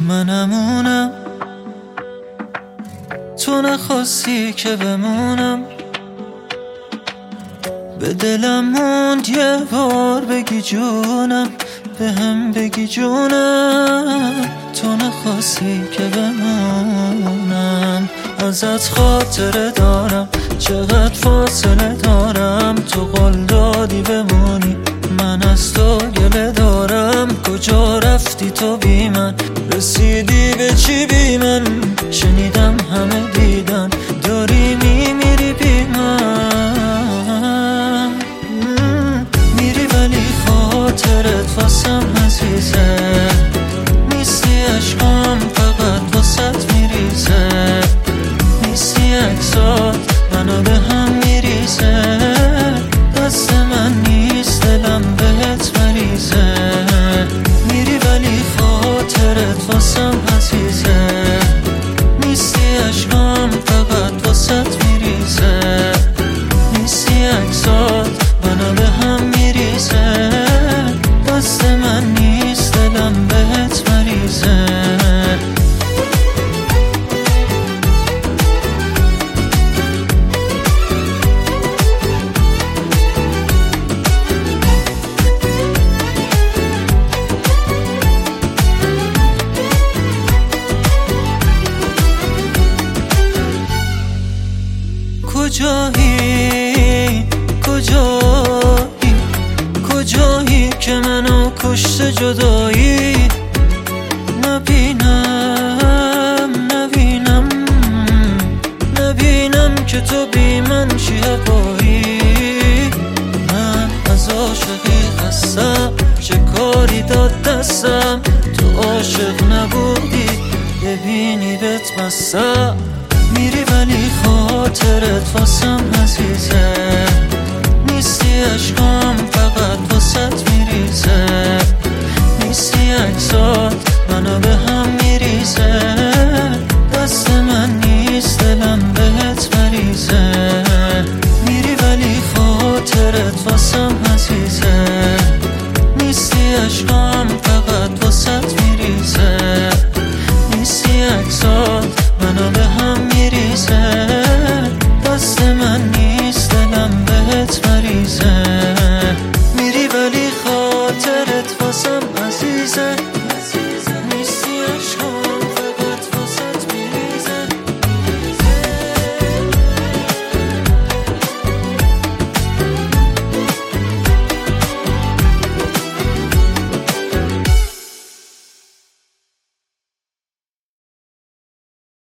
منمونم، تو نخواستی که بمونم. به دلم موند یه بار بگی جونم، به هم بگی جونم. تو نخواستی که بمونم. ازت خاطره دارم، چقدر فاصله دارم. تو قول دادی بمونی، من از تو گله دارم. کجا رفتی تو بی من؟ رسیدی به چی بی من؟ شنیدم همه دیدن داری میمیری بی من. میری ولی خاطرت واسم عزیزه، نیستی عشقام فقط واسط میریزه. نیستی عکسات منو به هم میریزه. دست من نیست دلم بهت مریزه. میری ولی خاطرت واسم عزیزه، نیستی عشقام فقط واسط میریزه. نیستی عکسات منو به هم میریزه. دست من نیست دلم بهت مریزه. کجایی کجایی کجایی که منو کشت جدایی؟ نبینم که تو بی من چی هوایی. من از عاشق